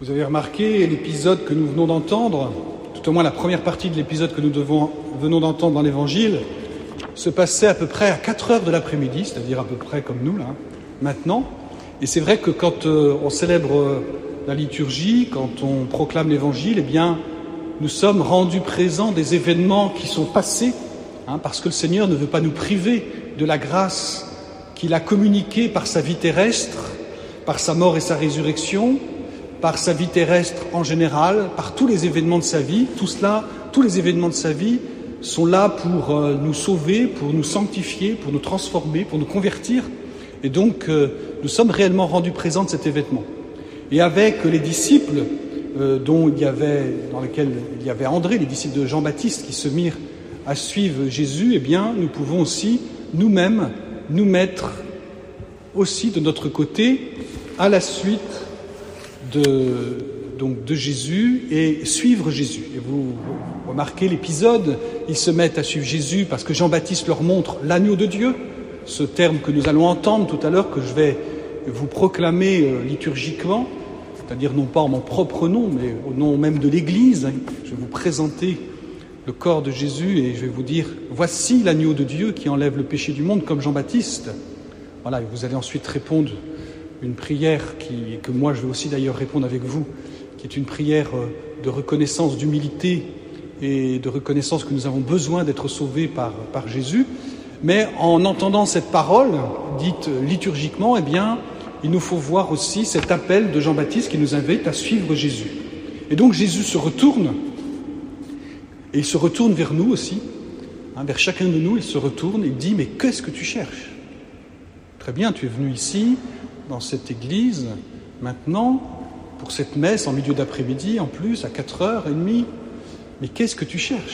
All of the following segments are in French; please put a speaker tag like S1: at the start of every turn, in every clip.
S1: Vous avez remarqué l'épisode que nous venons d'entendre, tout au moins la première partie de l'épisode que nous venons d'entendre dans l'Évangile, se passait à peu près à 4 heures de l'après-midi, c'est-à-dire à peu près comme nous, là, maintenant. Et c'est vrai que quand on célèbre la liturgie, quand on proclame l'Évangile, eh bien, nous sommes rendus présents des événements qui sont passés, parce que le Seigneur ne veut pas nous priver de la grâce qu'il a communiquée par sa vie terrestre, par sa mort et sa résurrection, par sa vie terrestre en général, par tous les événements de sa vie. Tous les événements de sa vie sont là pour nous sauver, pour nous sanctifier, pour nous transformer, pour nous convertir. Et donc, nous sommes réellement rendus présents de cet événement. Et avec les disciples dans lesquels il y avait André, les disciples de Jean-Baptiste qui se mirent à suivre Jésus, eh bien, nous pouvons aussi nous-mêmes nous mettre aussi de notre côté à la suite de Jésus et suivre Jésus. Et vous remarquez l'épisode, ils se mettent à suivre Jésus parce que Jean-Baptiste leur montre l'agneau de Dieu, ce terme que nous allons entendre tout à l'heure, que je vais vous proclamer liturgiquement, c'est-à-dire non pas en mon propre nom, mais au nom même de l'Église. Je vais vous présenter le corps de Jésus et je vais vous dire « Voici l'agneau de Dieu qui enlève le péché du monde » comme Jean-Baptiste. Voilà, et vous allez ensuite répondre une prière que moi je vais aussi d'ailleurs répondre avec vous, qui est une prière de reconnaissance, d'humilité et de reconnaissance que nous avons besoin d'être sauvés par Jésus. Mais en entendant cette parole, dite liturgiquement, eh bien, il nous faut voir aussi cet appel de Jean-Baptiste qui nous invite à suivre Jésus. Et donc Jésus se retourne, et il se retourne vers nous aussi, vers chacun de nous, il se retourne et il dit « Mais qu'est-ce que tu cherches ? Très bien, tu es venu ici, dans cette église, maintenant, pour cette messe en milieu d'après-midi, en plus, à 4h30, mais qu'est-ce que tu cherches ?»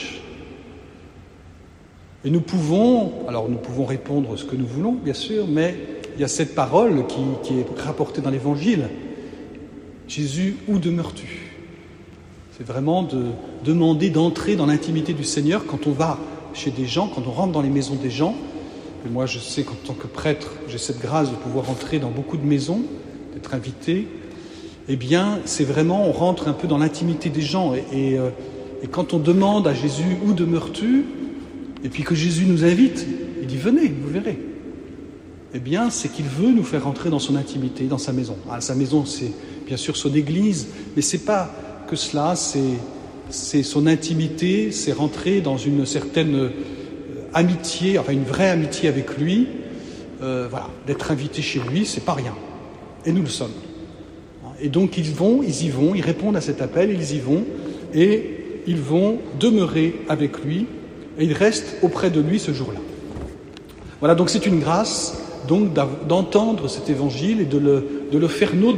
S1: Et nous pouvons répondre ce que nous voulons, bien sûr, mais il y a cette parole qui est rapportée dans l'Évangile. Jésus, où demeures-tu ? C'est vraiment de demander d'entrer dans l'intimité du Seigneur quand on va chez des gens, quand on rentre dans les maisons des gens. Et moi, je sais qu'en tant que prêtre, j'ai cette grâce de pouvoir entrer dans beaucoup de maisons, d'être invité. Eh bien, c'est vraiment, on rentre un peu dans l'intimité des gens. Et quand on demande à Jésus, où demeures-tu ? Et puis que Jésus nous invite, il dit, venez, vous verrez. Eh bien, c'est qu'il veut nous faire entrer dans son intimité, dans sa maison. Sa maison, c'est bien sûr son église, mais c'est pas que cela, c'est son intimité, c'est rentrer dans une certaine amitié, enfin une vraie amitié avec lui. Voilà, d'être invité chez lui, c'est pas rien. Et nous le sommes. Et donc ils y vont, ils répondent à cet appel, ils y vont, et ils vont demeurer avec lui, et ils restent auprès de lui ce jour-là. Voilà, donc c'est une grâce donc d'entendre cet évangile et de le faire nôtre,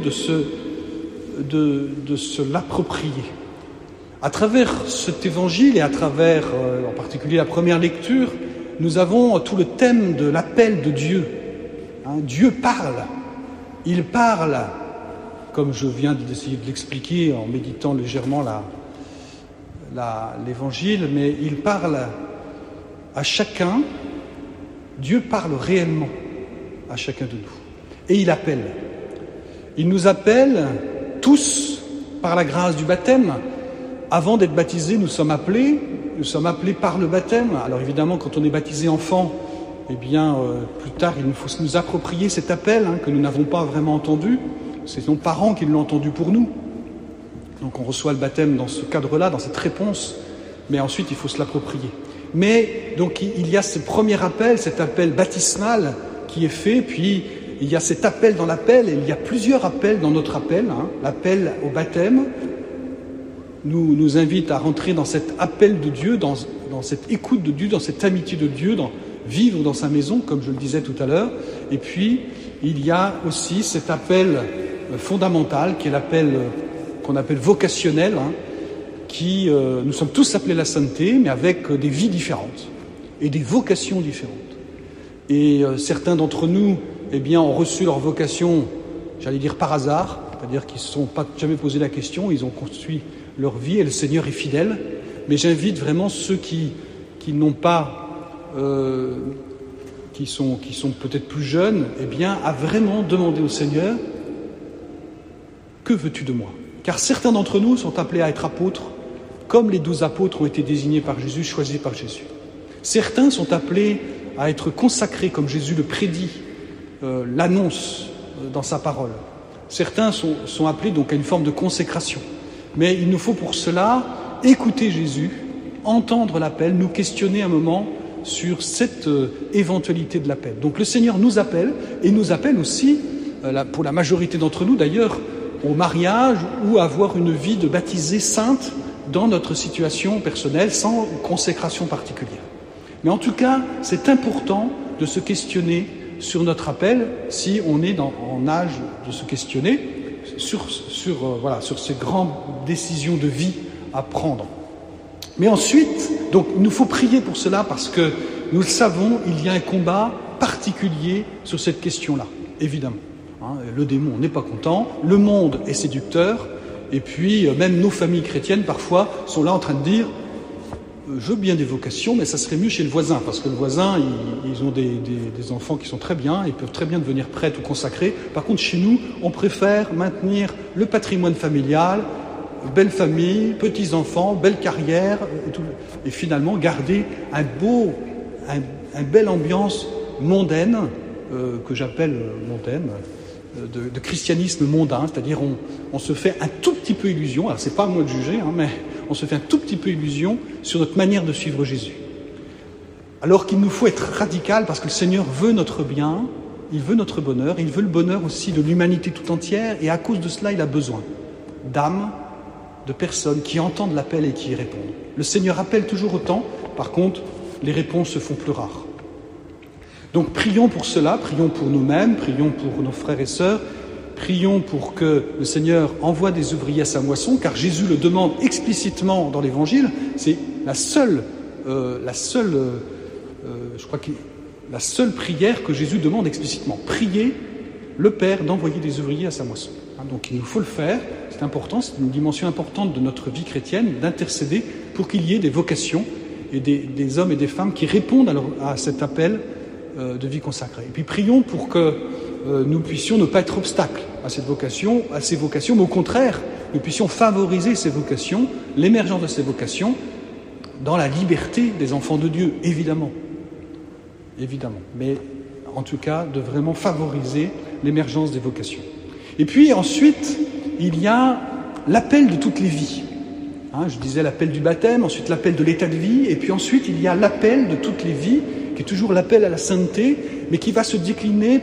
S1: de se l'approprier. À travers cet évangile et à travers en particulier la première lecture, nous avons tout le thème de l'appel de Dieu. Dieu parle. Il parle, comme je viens d'essayer de l'expliquer en méditant légèrement l'évangile, mais il parle à chacun. Dieu parle réellement à chacun de nous. Et il appelle. Il nous appelle tous par la grâce du baptême. Avant d'être baptisés, nous sommes appelés par le baptême. Alors évidemment, quand on est baptisé enfant, eh bien, plus tard, il faut nous approprier cet appel que nous n'avons pas vraiment entendu. C'est nos parents qui l'ont entendu pour nous. Donc on reçoit le baptême dans ce cadre-là, dans cette réponse, mais ensuite il faut se l'approprier. Mais donc il y a ce premier appel, cet appel baptismal qui est fait, puis il y a cet appel dans l'appel, et il y a plusieurs appels dans notre appel. L'appel au baptême nous invite à rentrer dans cet appel de Dieu, dans cette écoute de Dieu, dans cette amitié de Dieu, vivre dans sa maison, comme je le disais tout à l'heure. Et puis, il y a aussi cet appel fondamental, qui est l'appel qu'on appelle vocationnel, nous sommes tous appelés à la sainteté, mais avec des vies différentes et des vocations différentes. Et certains d'entre nous, eh bien, ont reçu leur vocation, j'allais dire par hasard, c'est-à-dire qu'ils ne se sont pas jamais posé la question, ils ont construit leur vie et le Seigneur est fidèle. Mais j'invite vraiment ceux qui n'ont pas, qui sont peut-être plus jeunes, eh bien, à vraiment demander au Seigneur, que veux-tu de moi ? Car certains d'entre nous sont appelés à être apôtres, comme les 12 apôtres ont été désignés par Jésus, choisis par Jésus. Certains sont appelés à être consacrés, comme Jésus le prédit, l'annonce dans sa parole. Certains sont appelés donc à une forme de consécration. Mais il nous faut pour cela écouter Jésus, entendre l'appel, nous questionner un moment sur cette éventualité de l'appel. Donc le Seigneur nous appelle, et nous appelle aussi, pour la majorité d'entre nous d'ailleurs, au mariage ou à avoir une vie de baptisé sainte dans notre situation personnelle, sans consécration particulière. Mais en tout cas, c'est important de se questionner sur notre appel, si on est en âge de se questionner sur ces grandes décisions de vie à prendre. Mais ensuite, donc, il nous faut prier pour cela parce que nous le savons, il y a un combat particulier sur cette question-là, évidemment. Le démon n'est pas content, le monde est séducteur, et puis même nos familles chrétiennes parfois sont là en train de dire je veux bien des vocations, mais ça serait mieux chez le voisin, parce que le voisin, ils ont des enfants qui sont très bien, ils peuvent très bien devenir prêtres ou consacrés. Par contre, chez nous, on préfère maintenir le patrimoine familial, belle famille, petits-enfants, belle carrière, et finalement garder une belle ambiance mondaine, que j'appelle mondaine, de christianisme mondain, c'est-à-dire on se fait un tout petit peu illusion, alors c'est pas à moi de juger, mais on se fait un tout petit peu illusion sur notre manière de suivre Jésus. Alors qu'il nous faut être radical parce que le Seigneur veut notre bien, il veut notre bonheur, il veut le bonheur aussi de l'humanité tout entière, et à cause de cela, il a besoin d'âmes, de personnes qui entendent l'appel et qui y répondent. Le Seigneur appelle toujours autant, par contre, les réponses se font plus rares. Donc prions pour cela, prions pour nous-mêmes, prions pour nos frères et sœurs, prions pour que le Seigneur envoie des ouvriers à sa moisson, car Jésus le demande explicitement dans l'Évangile. C'est la seule prière que Jésus demande explicitement. Priez le Père d'envoyer des ouvriers à sa moisson. Donc il nous faut le faire, c'est important, c'est une dimension importante de notre vie chrétienne, d'intercéder pour qu'il y ait des vocations et des hommes et des femmes qui répondent à cet appel de vie consacrée. Et puis prions pour que nous puissions ne pas être obstacles à ces vocations, mais au contraire, nous puissions favoriser ces vocations, l'émergence de ces vocations, dans la liberté des enfants de Dieu, évidemment. Mais en tout cas, de vraiment favoriser l'émergence des vocations. Et puis ensuite, il y a l'appel de toutes les vies. Je disais l'appel du baptême, ensuite l'appel de l'état de vie, et puis ensuite il y a l'appel de toutes les vies, qui est toujours l'appel à la sainteté, mais qui va se décliner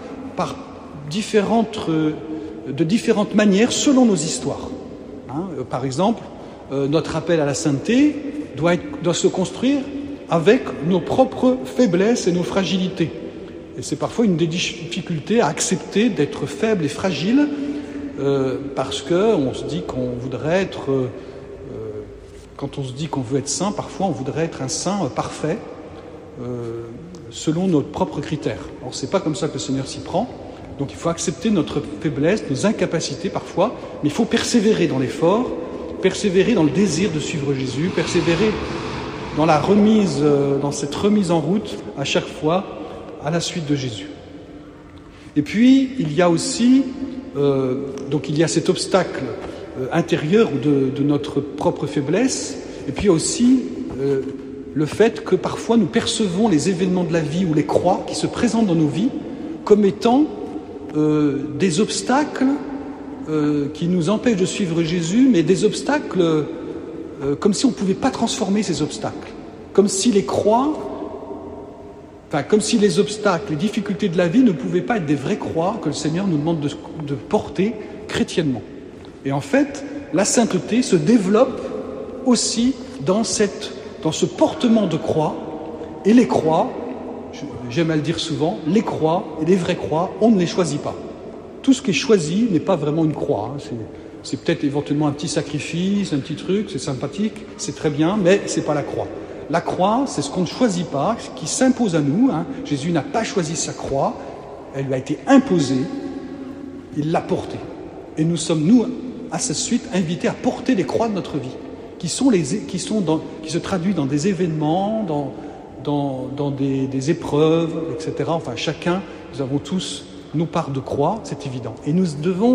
S1: de différentes manières selon nos histoires. Par exemple, notre appel à la sainteté doit se construire avec nos propres faiblesses et nos fragilités. Et c'est parfois une des difficultés à accepter d'être faible et fragile, parce qu'on se dit qu'on voudrait être... quand on se dit qu'on veut être saint, parfois on voudrait être un saint parfait, selon nos propres critères. Alors c'est pas comme ça que le Seigneur s'y prend, donc il faut accepter notre faiblesse, nos incapacités parfois, mais il faut persévérer dans l'effort, persévérer dans le désir de suivre Jésus, persévérer dans cette remise en route à chaque fois à la suite de Jésus. Et puis il y a aussi il y a cet obstacle intérieur de notre propre faiblesse, et puis aussi le fait que parfois nous percevons les événements de la vie ou les croix qui se présentent dans nos vies comme étant des obstacles qui nous empêchent de suivre Jésus, mais des obstacles comme si on ne pouvait pas transformer ces obstacles, comme si les obstacles, les difficultés de la vie ne pouvaient pas être des vraies croix que le Seigneur nous demande de porter chrétiennement. Et en fait, la sainteté se développe aussi dans ce portement de croix. Et les croix, j'aime à le dire souvent, les croix et les vraies croix, on ne les choisit pas. Tout ce qui est choisi n'est pas vraiment une croix. C'est peut-être éventuellement un petit sacrifice, un petit truc, c'est sympathique, c'est très bien, mais c'est pas la croix. La croix, c'est ce qu'on ne choisit pas, ce qui s'impose à nous. Jésus n'a pas choisi sa croix, elle lui a été imposée, il l'a portée. Et nous sommes, à sa suite, invités à porter les croix de notre vie, qui se traduisent dans des événements, dans des épreuves, etc. Enfin, chacun, nous avons tous nos parts de croix, c'est évident. Et nous devons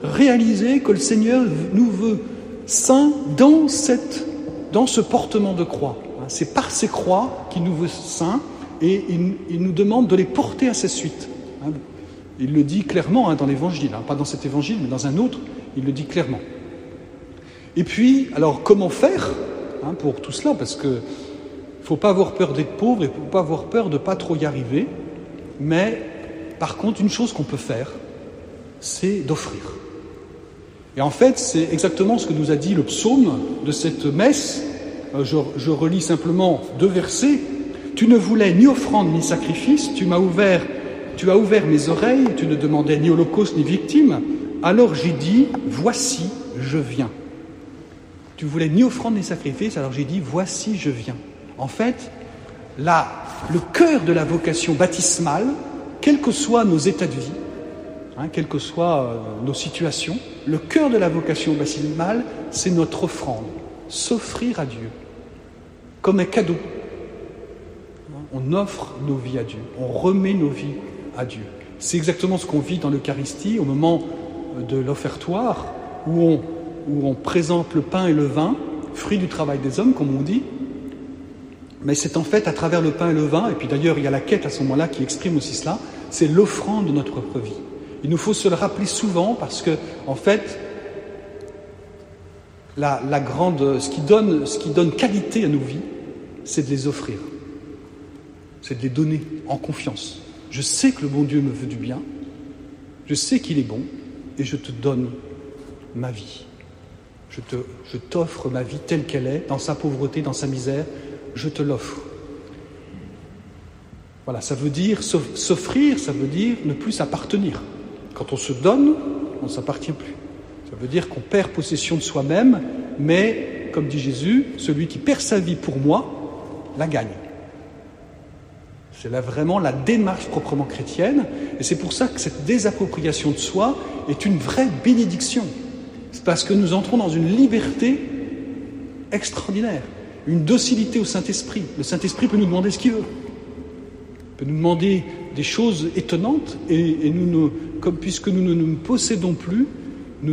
S1: réaliser que le Seigneur nous veut saints dans ce portement de croix. C'est par ces croix qu'il nous veut saints et il nous demande de les porter à sa suite. Il le dit clairement dans l'Évangile, pas dans cet Évangile, mais dans un autre, il le dit clairement. Et puis, alors comment faire pour tout cela? Parce que il ne faut pas avoir peur d'être pauvre et il ne faut pas avoir peur de ne pas trop y arriver. Mais par contre, une chose qu'on peut faire, c'est d'offrir. Et en fait, c'est exactement ce que nous a dit le psaume de cette messe. Je relis simplement 2 versets. « Tu ne voulais ni offrande ni sacrifice, tu as ouvert mes oreilles, tu ne demandais ni holocauste ni victime. Alors j'ai dit, voici, je viens. » Tu voulais ni offrande ni sacrifice, alors j'ai dit, voici, je viens. En fait, le cœur de la vocation baptismale, quels que soient nos états de vie, quelles que soient nos situations, le cœur de la vocation baptismale, c'est notre offrande, s'offrir à Dieu, comme un cadeau. On offre nos vies à Dieu, on remet nos vies à Dieu. C'est exactement ce qu'on vit dans l'Eucharistie, au moment de l'offertoire, où on présente le pain et le vin, fruit du travail des hommes, comme on dit. Mais c'est en fait à travers le pain et le vin, et puis d'ailleurs il y a la quête à ce moment-là qui exprime aussi cela, c'est l'offrande de notre propre vie. Il nous faut se le rappeler souvent parce que, en fait, ce qui donne qualité à nos vies, c'est de les offrir. C'est de les donner en confiance. Je sais que le bon Dieu me veut du bien, je sais qu'il est bon, et je te donne ma vie. Je t'offre ma vie telle qu'elle est, dans sa pauvreté, dans sa misère, je te l'offre. Voilà, ça veut dire s'offrir, ça veut dire ne plus s'appartenir. Quand on se donne, on ne s'appartient plus. Ça veut dire qu'on perd possession de soi-même, mais, comme dit Jésus, celui qui perd sa vie pour moi, la gagne. C'est là vraiment la démarche proprement chrétienne, et c'est pour ça que cette désappropriation de soi est une vraie bénédiction. C'est parce que nous entrons dans une liberté extraordinaire, une docilité au Saint-Esprit. Le Saint-Esprit peut nous demander ce qu'il veut. Il peut nous demander des choses étonnantes, et puisque nous ne nous possédons plus, nous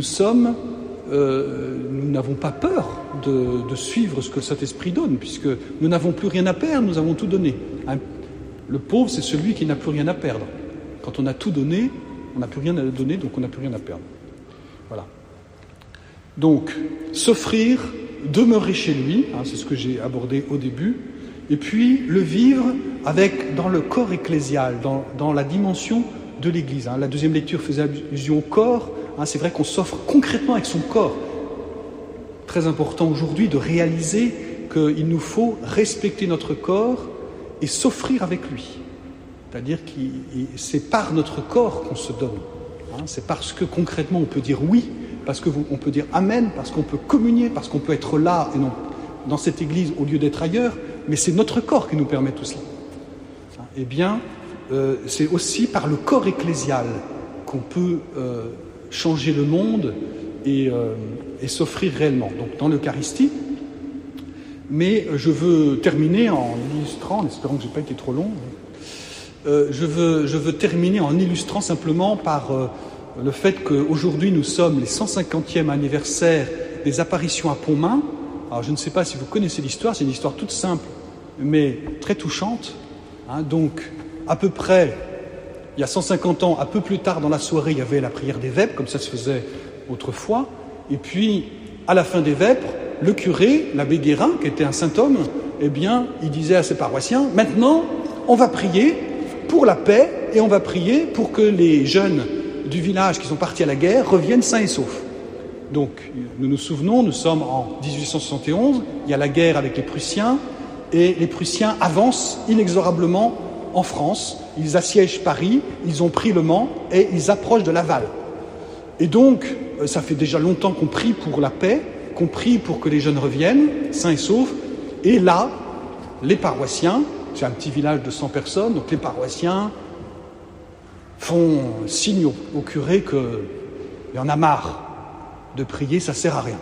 S1: n'avons pas peur de suivre ce que le Saint-Esprit donne, puisque nous n'avons plus rien à perdre, nous avons tout donné. Le pauvre, c'est celui qui n'a plus rien à perdre. Quand on a tout donné, on n'a plus rien à donner, donc on n'a plus rien à perdre. Voilà. Donc, s'offrir, demeurer chez lui, c'est ce que j'ai abordé au début, et puis le vivre dans le corps ecclésial, dans la dimension de l'Église. La deuxième lecture faisait allusion au corps. C'est vrai qu'on s'offre concrètement avec son corps. Très important aujourd'hui de réaliser qu'il nous faut respecter notre corps et s'offrir avec lui. C'est-à-dire que c'est par notre corps qu'on se donne. C'est parce que concrètement on peut dire oui, parce qu'on peut dire amen, parce qu'on peut communier, parce qu'on peut être là et non dans cette église au lieu d'être ailleurs, mais c'est notre corps qui nous permet tout cela. Eh bien, c'est aussi par le corps ecclésial qu'on peut changer le monde et s'offrir réellement. Donc dans l'Eucharistie. Mais je veux terminer en illustrant, en espérant que je n'ai pas été trop long, je veux terminer en illustrant simplement par le fait qu'aujourd'hui nous sommes les 150e anniversaire des apparitions à Pontmain. Alors je ne sais pas si vous connaissez l'histoire, c'est une histoire toute simple, mais très touchante. Donc à peu près, il y a 150 ans, un peu plus tard dans la soirée, il y avait la prière des vêpres, comme ça se faisait autrefois. Et puis, à la fin des vêpres, le curé, l'abbé Guérin, qui était un saint homme, eh bien, il disait à ses paroissiens, maintenant, on va prier pour la paix et on va prier pour que les jeunes du village qui sont partis à la guerre reviennent sains et saufs. Donc, nous nous souvenons, nous sommes en 1871, il y a la guerre avec les Prussiens, et les Prussiens avancent inexorablement en France, ils assiègent Paris, ils ont pris Le Mans et ils approchent de Laval. Et donc, ça fait déjà longtemps qu'on prie pour la paix, qu'on prie pour que les jeunes reviennent, sains et saufs, et là, les paroissiens, c'est un petit village de 100 personnes, donc les paroissiens font signe au curé qu'il y en a marre de prier, ça ne sert à rien.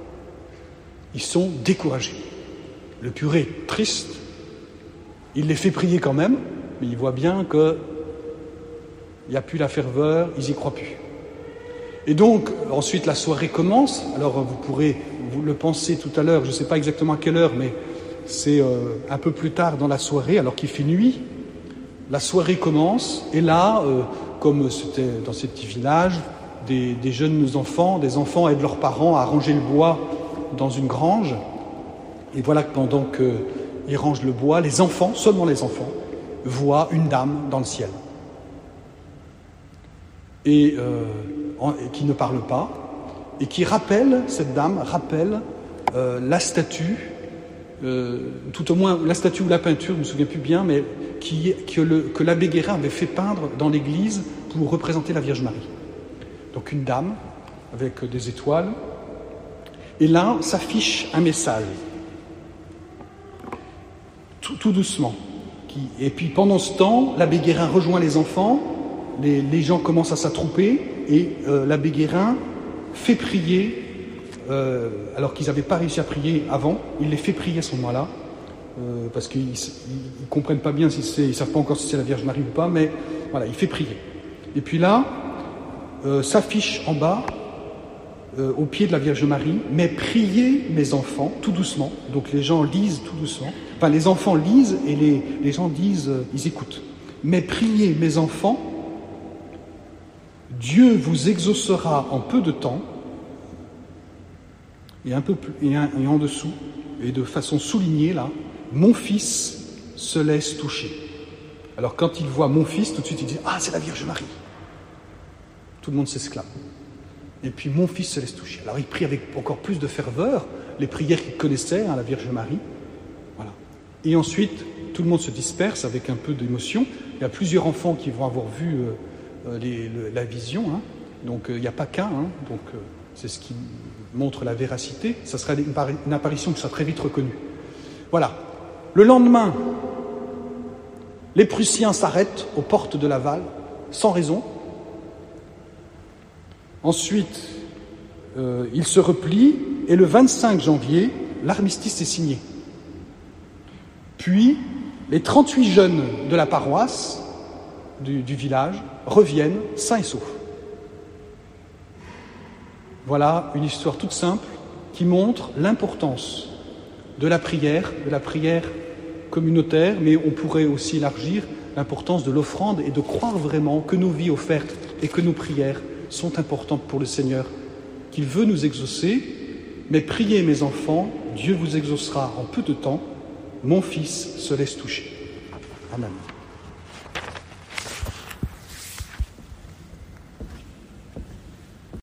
S1: Ils sont découragés. Le curé est triste, il les fait prier quand même, mais il voit bien qu'il n'y a plus la ferveur, ils n'y croient plus. Et donc, ensuite, la soirée commence. Alors, vous pourrez vous le penser tout à l'heure, je ne sais pas exactement à quelle heure, mais c'est un peu plus tard dans la soirée, alors qu'il fait nuit. La soirée commence, et là, comme c'était dans ces petits villages, des jeunes enfants, des enfants aident leurs parents à ranger le bois dans une grange. Et voilà que pendant qu'ils rangent le bois, les enfants, seulement les enfants, voient une dame dans le ciel. Et qui ne parle pas, et qui rappelle, cette dame rappelle la statue, tout au moins la statue ou la peinture, je ne me souviens plus bien, mais que l'abbé Guérin avait fait peindre dans l'église pour représenter la Vierge Marie. Donc une dame avec des étoiles, et là s'affiche un message, tout doucement. Et puis pendant ce temps, l'abbé Guérin rejoint les enfants, les gens commencent à s'attrouper, et l'abbé Guérin fait prier, alors qu'ils n'avaient pas réussi à prier avant, il les fait prier à ce moment-là, parce qu'ils ne comprennent pas bien, ils ne savent pas encore si c'est la Vierge Marie ou pas, mais voilà, il fait prier. Et puis là, s'affiche en bas, au pied de la Vierge Marie, « Mais priez mes enfants », tout doucement, donc les gens lisent tout doucement, enfin les enfants lisent et les gens disent, ils écoutent. « Mais priez mes enfants, Dieu vous exaucera en peu de temps », et un peu plus, et en dessous, et de façon soulignée là, « Mon fils se laisse toucher ». Alors quand il voit mon fils, tout de suite il dit « Ah, c'est la Vierge Marie ». Tout le monde s'exclame. Et puis mon fils se laisse toucher. Alors il prie avec encore plus de ferveur, les prières qu'il connaissait, la Vierge Marie. Voilà. Et ensuite, tout le monde se disperse avec un peu d'émotion. Il y a plusieurs enfants qui vont avoir vu la vision. Donc il n'y a pas qu'un. Donc c'est ce qui montre la véracité. Ça sera une apparition qui sera très vite reconnue. Voilà. Le lendemain, les Prussiens s'arrêtent aux portes de Laval, sans raison. Ensuite, ils se replient, et le 25 janvier, l'armistice est signé. Puis, les 38 jeunes de la paroisse, du village, reviennent sains et saufs. Voilà une histoire toute simple qui montre l'importance de la prière communautaire, mais on pourrait aussi élargir l'importance de l'offrande et de croire vraiment que nos vies offertes et que nos prières sont importantes pour le Seigneur, qu'il veut nous exaucer. Mais priez mes enfants, Dieu vous exaucera en peu de temps. Mon fils se laisse toucher. Amen.